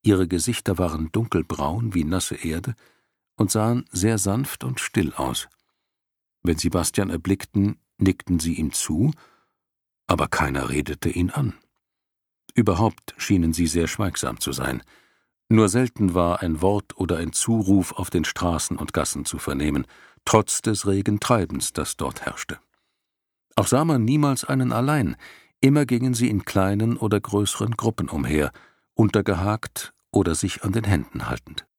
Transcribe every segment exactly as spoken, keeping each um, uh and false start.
Ihre Gesichter waren dunkelbraun wie nasse Erde und sahen sehr sanft und still aus. Wenn sie Bastian erblickten, nickten sie ihm zu, aber keiner redete ihn an. Überhaupt schienen sie sehr schweigsam zu sein. Nur selten war ein Wort oder ein Zuruf auf den Straßen und Gassen zu vernehmen, trotz des regen Treibens, das dort herrschte. Auch sah man niemals einen allein, immer gingen sie in kleinen oder größeren Gruppen umher, untergehakt oder sich an den Händen haltend.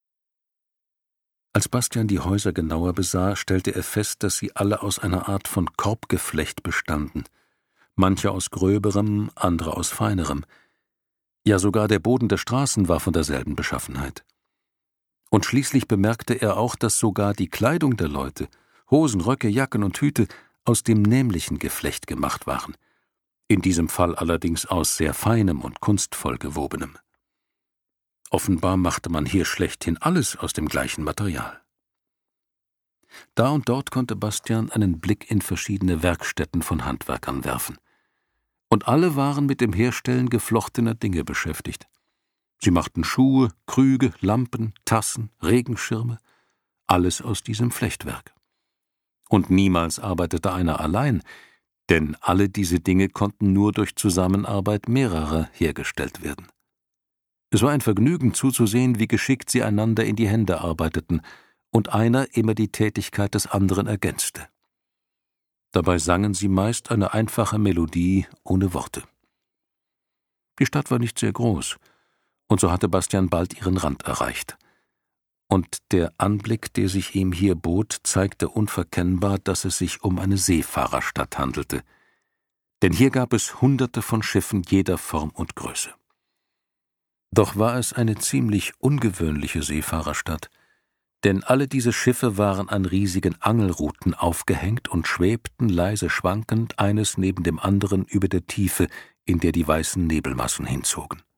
Als Bastian die Häuser genauer besah, stellte er fest, dass sie alle aus einer Art von Korbgeflecht bestanden, manche aus gröberem, andere aus feinerem. Ja, sogar der Boden der Straßen war von derselben Beschaffenheit. Und schließlich bemerkte er auch, dass sogar die Kleidung der Leute, Hosen, Röcke, Jacken und Hüte, aus dem nämlichen Geflecht gemacht waren, in diesem Fall allerdings aus sehr feinem und kunstvoll gewobenem. Offenbar machte man hier schlechthin alles aus dem gleichen Material. Da und dort konnte Bastian einen Blick in verschiedene Werkstätten von Handwerkern werfen. Und alle waren mit dem Herstellen geflochtener Dinge beschäftigt. Sie machten Schuhe, Krüge, Lampen, Tassen, Regenschirme, alles aus diesem Flechtwerk. Und niemals arbeitete einer allein, denn alle diese Dinge konnten nur durch Zusammenarbeit mehrerer hergestellt werden. Es war ein Vergnügen zuzusehen, wie geschickt sie einander in die Hände arbeiteten und einer immer die Tätigkeit des anderen ergänzte. Dabei sangen sie meist eine einfache Melodie ohne Worte. Die Stadt war nicht sehr groß, und so hatte Bastian bald ihren Rand erreicht. Und der Anblick, der sich ihm hier bot, zeigte unverkennbar, dass es sich um eine Seefahrerstadt handelte. Denn hier gab es Hunderte von Schiffen jeder Form und Größe. Doch war es eine ziemlich ungewöhnliche Seefahrerstadt, denn alle diese Schiffe waren an riesigen Angelruten aufgehängt und schwebten leise schwankend eines neben dem anderen über der Tiefe, in der die weißen Nebelmassen hinzogen.